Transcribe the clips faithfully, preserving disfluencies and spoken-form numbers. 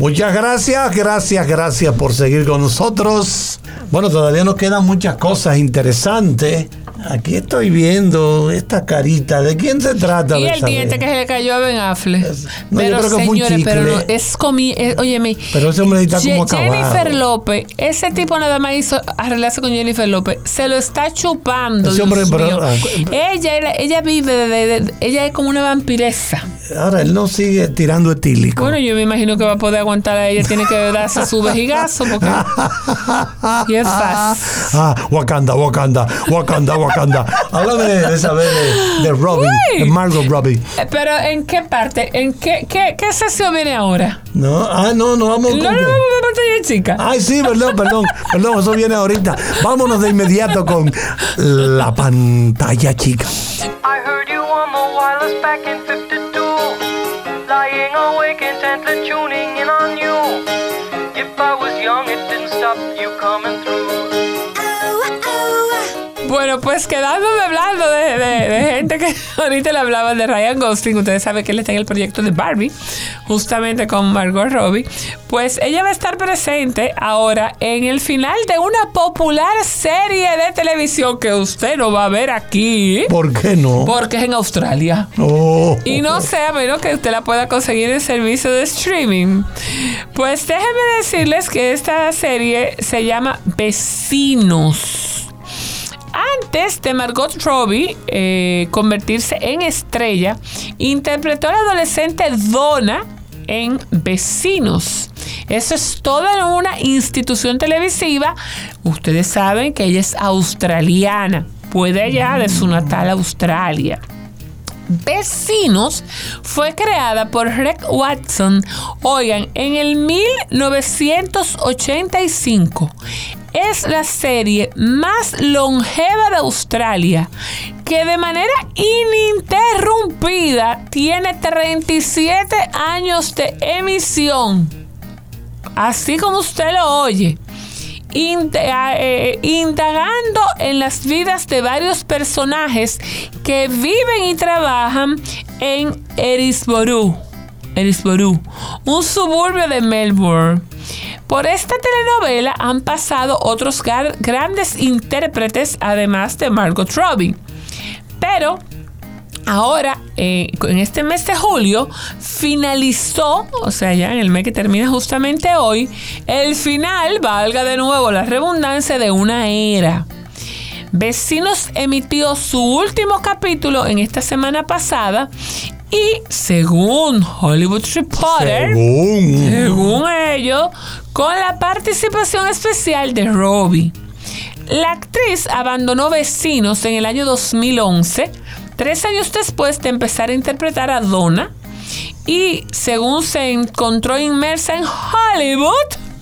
Muchas gracias, gracias, gracias por seguir con nosotros. Bueno, todavía nos quedan muchas cosas interesantes. Aquí estoy viendo esta carita. ¿De quién se trata? Y el diente que se le cayó a Ben Affleck. No, pero yo creo que señores, fue un pero no, chicle. es comi... Es, óyeme. Pero ese hombre está como acabado. Jennifer López, ese tipo nada más hizo arreglarse con Jennifer López. Se lo está chupando. Ese hombre, Dios pero, mío. ah, ella, ella, ella vive de, de, de... Ella es como una vampiresa. Ahora él no sigue tirando etílico. Bueno, yo me imagino que va a poder aguantar a ella. Tiene que darse su vejigazo porque... y es fácil. Ah, Wakanda, Wakanda, Wakanda, Wakanda. Háblame de esa vez de, de Robbie, Uy. de Margot Robbie. Pero ¿en qué parte? ¿En qué, qué, qué sesión viene ahora? No, ah, no, no vamos No, con no, qué. no, no, pantalla chica. Ay, sí, perdón, perdón, perdón, eso viene ahorita. Vámonos de inmediato con la pantalla chica. I heard you on the wireless back in fifty-two, lying awake intently tuning in on you. If I was young, it didn't stop you coming through. Bueno, pues quedándome hablando de, de, de gente que ahorita le hablaban de Ryan Gosling. Ustedes saben que él está en el proyecto de Barbie, justamente con Margot Robbie. Pues ella va a estar presente ahora en el final de una popular serie de televisión que usted no va a ver aquí. ¿Por qué no? Porque es en Australia. Oh. Y no sé, a menos que usted la pueda conseguir en servicio de streaming. Pues déjenme decirles que esta serie se llama Vecinos. Antes de Margot Robbie eh, convertirse en estrella, interpretó a la adolescente Donna en Vecinos. Eso es toda una institución televisiva. Ustedes saben que ella es australiana, puede allá de su natal Australia. Vecinos fue creada por Greg Watson, oigan, en el mil novecientos ochenta y cinco. Es la serie más longeva de Australia, que de manera ininterrumpida tiene treinta y siete años de emisión. Así como usted lo oye. Indagando en las vidas de varios personajes que viven y trabajan en Erisborough, Erisborough, un suburbio de Melbourne. Por esta telenovela han pasado otros gar- grandes intérpretes, además de Margot Robbie. Pero ahora, eh, en este mes de julio, finalizó, o sea, ya en el mes que termina justamente hoy, el final, valga de nuevo la redundancia, de una era. Vecinos emitió su último capítulo en esta semana pasada y, según Hollywood Reporter, Según, según ellos, con la participación especial de Robbie. La actriz abandonó Vecinos en el año dos mil once, tres años después de empezar a interpretar a Donna, y según se encontró inmersa en Hollywood,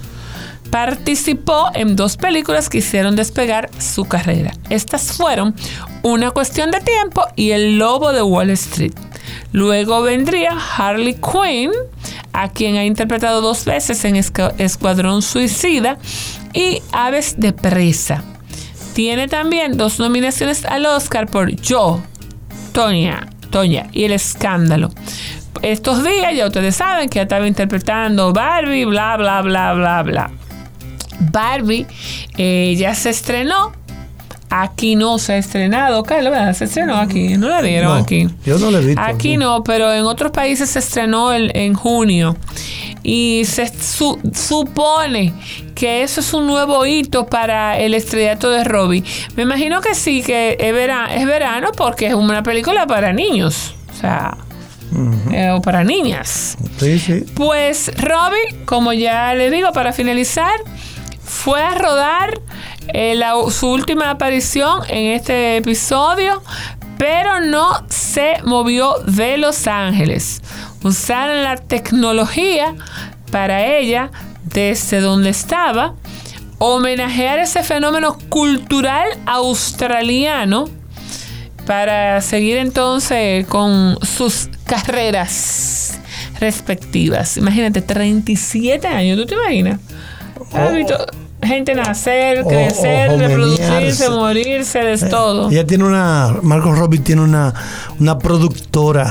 participó en dos películas que hicieron despegar su carrera. Estas fueron Una cuestión de tiempo y El lobo de Wall Street. Luego vendría Harley Quinn, a quien ha interpretado dos veces en Escuadrón Suicida y Aves de Presa. Tiene también dos nominaciones al Oscar por Yo, Tonya, Tonya y El Escándalo. Estos días ya ustedes saben que estaba interpretando Barbie, bla, bla, bla, bla, bla. Barbie eh, ya se estrenó. Aquí no se ha estrenado, Carlos, ¿verdad? Se estrenó aquí, no la dieron no, aquí. Yo no la he visto. Aquí no, pero en otros países se estrenó el, en junio. Y se su, supone que eso es un nuevo hito para el estrellato de Robbie. Me imagino que sí, que es verano, es verano porque es una película para niños. O sea, uh-huh. eh, o para niñas. Sí, sí. Pues Robbie, como ya le digo, para finalizar, fue a rodar eh, la, su última aparición en este episodio, pero no se movió de Los Ángeles. Usaron la tecnología para ella, desde donde estaba, homenajear ese fenómeno cultural australiano para seguir entonces con sus carreras respectivas. Imagínate, treinta y siete años, ¿tú te imaginas? ¿Has visto gente nacer, crecer, o, o reproducirse, morirse, de todo? Ella tiene una, Margot Robbie tiene una, una productora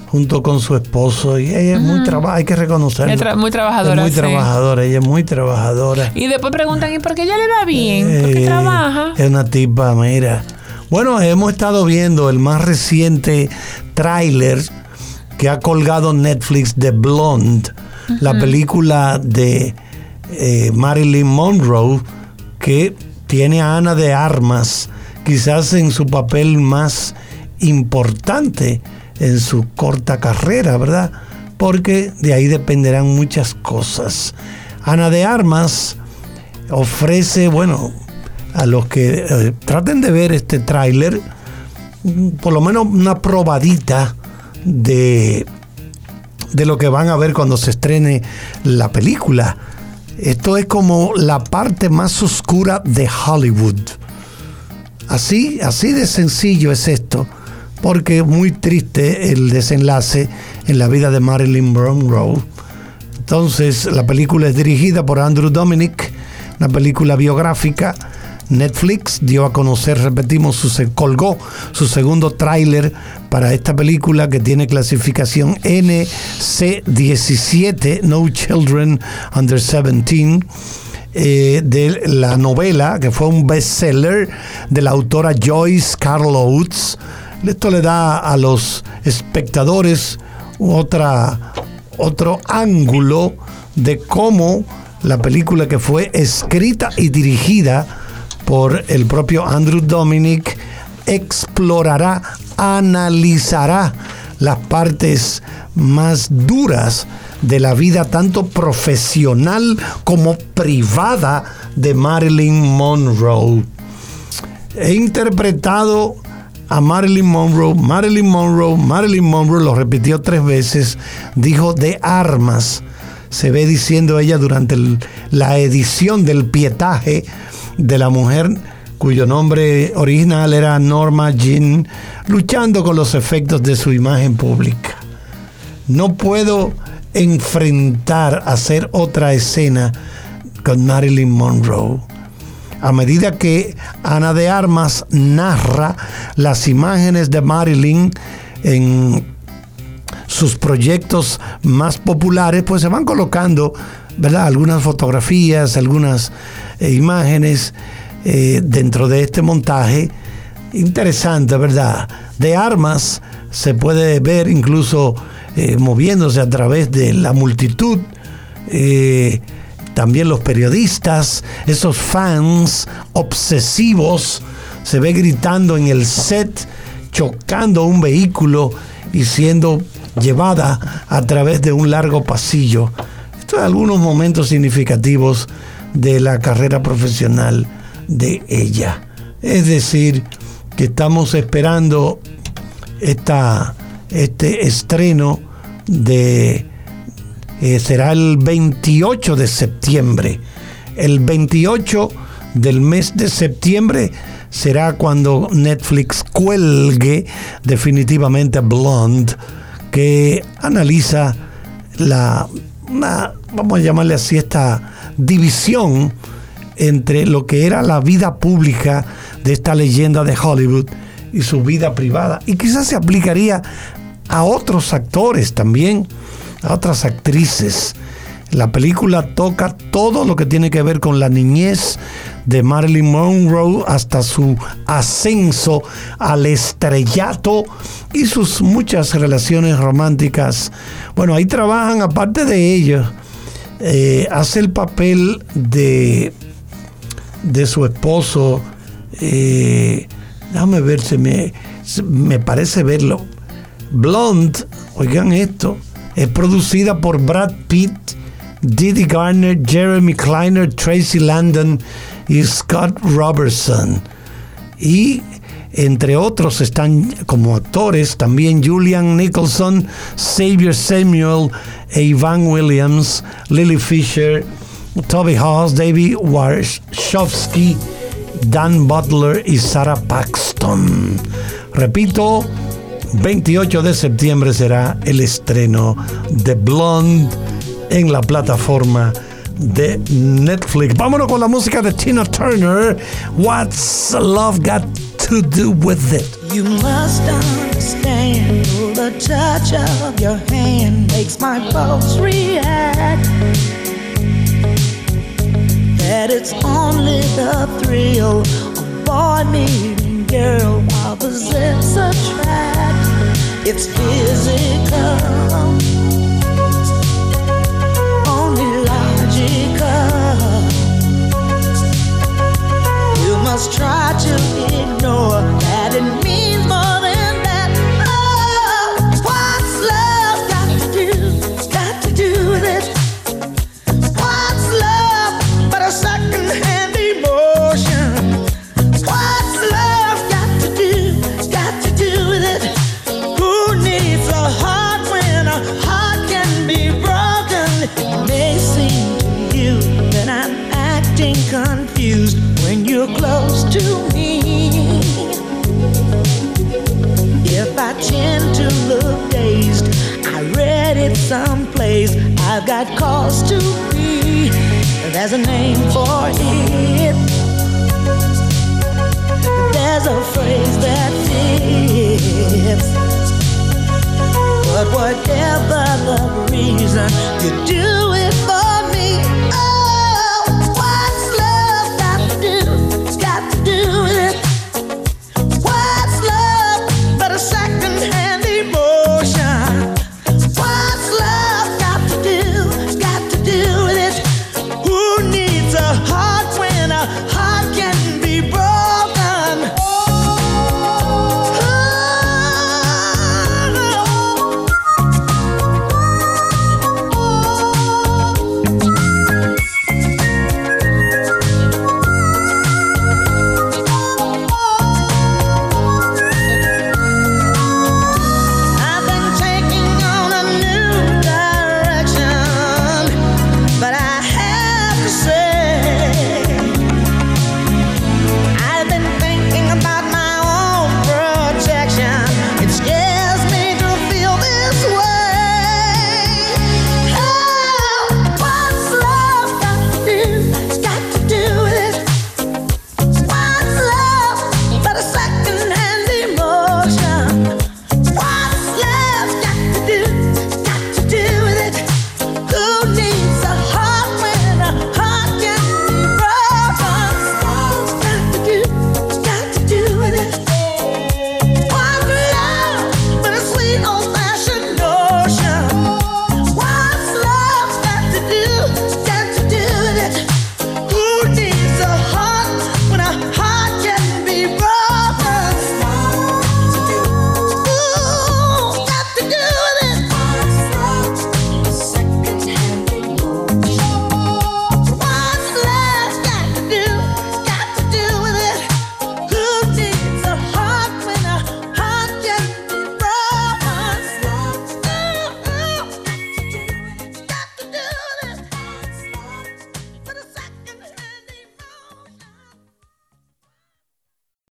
junto con su esposo, y ella es muy trabajadora, hay que reconocerlo. Es tra- muy trabajadora. Es muy sí. trabajadora, ella es muy trabajadora. Y después preguntan, ¿y por qué ella le va bien? Eh, ¿Por qué trabaja? Es una tipa, mira. Bueno, hemos estado viendo el más reciente tráiler que ha colgado Netflix de Blonde, uh-huh. la película de eh, Marilyn Monroe, que tiene a Ana de Armas, quizás en su papel más importante en su corta carrera, ¿verdad? Porque de ahí dependerán muchas cosas. Ana de Armas ofrece, bueno, a los que eh, traten de ver este tráiler, por lo menos una probadita de, de lo que van a ver cuando se estrene la película. Esto es como la parte más oscura de Hollywood. Así, así de sencillo es esto, porque es muy triste el desenlace en la vida de Marilyn Monroe. Entonces, la película es dirigida por Andrew Dominik, una película biográfica. Netflix dio a conocer, repetimos, su, colgó su segundo tráiler para esta película, que tiene clasificación N C diecisiete, No Children Under diecisiete, eh, de la novela, que fue un bestseller de la autora Joyce Carol Oates. Esto le da a los espectadores otra, otro ángulo de cómo la película, que fue escrita y dirigida por el propio Andrew Dominik, explorará, analizará las partes más duras de la vida, tanto profesional como privada, de Marilyn Monroe. He interpretado a Marilyn Monroe, Marilyn Monroe, Marilyn Monroe, lo repitió tres veces, dijo de armas. Se ve diciendo ella durante el, la edición del pietaje de la mujer, cuyo nombre original era Norma Jean, luchando con los efectos de su imagen pública. No puedo enfrentar hacer otra escena con Marilyn Monroe. A medida que Ana de Armas narra las imágenes de Marilyn en sus proyectos más populares, pues se van colocando, ¿verdad?, algunas fotografías, algunas eh, imágenes eh, dentro de este montaje. Interesante, ¿verdad? De Armas se puede ver incluso eh, moviéndose a través de la multitud. Eh, también los periodistas, esos fans obsesivos, se ve gritando en el set, chocando un vehículo y siendo llevada a través de un largo pasillo. Estos son algunos momentos significativos de la carrera profesional de ella. Es decir, que estamos esperando esta, este estreno de eh, será el veintiocho de septiembre. El veintiocho del mes de septiembre será cuando Netflix cuelgue definitivamente Blonde, que analiza la, una, vamos a llamarle así, esta división entre lo que era la vida pública de esta leyenda de Hollywood y su vida privada. Y quizás se aplicaría a otros actores también, a otras actrices. La película toca todo lo que tiene que ver con la niñez de Marilyn Monroe hasta su ascenso al estrellato y sus muchas relaciones románticas. Bueno, ahí trabajan, aparte de ello, eh, hace el papel de, de su esposo. Eh, déjame ver, se me, se, me parece verlo. Blonde, oigan esto, es producida por Brad Pitt, Didi Garner, Jeremy Kleiner, Tracy Landon y Scott Robertson. Y entre otros están como actores también Julian Nicholson, Xavier Samuel, Evan Williams, Lily Fisher, Toby Hawes, David Warshawski, Dan Butler y Sarah Paxton. Repito, veintiocho de septiembre será el estreno de Blonde en la plataforma de Netflix. Vámonos con la música de Tina Turner. What's Love Got to Do With It? You must understand, the touch of your hand makes my pulse react. That it's only the thrill of boy meeting girl, opposites attract. It's physical, only logical. You must try to ignore that it means more than that. Oh, what's love got to do, got to do with it? What's love but a second-hand emotion? What's love got to do, got to do with it? Who needs a heart when a heart can be broken? It may seem to you that I'm acting confused when you're close to me. If I tend to look dazed, I read it someplace, I've got cause to be. There's a name for it. There's a phrase that fits. But whatever the reason, you do it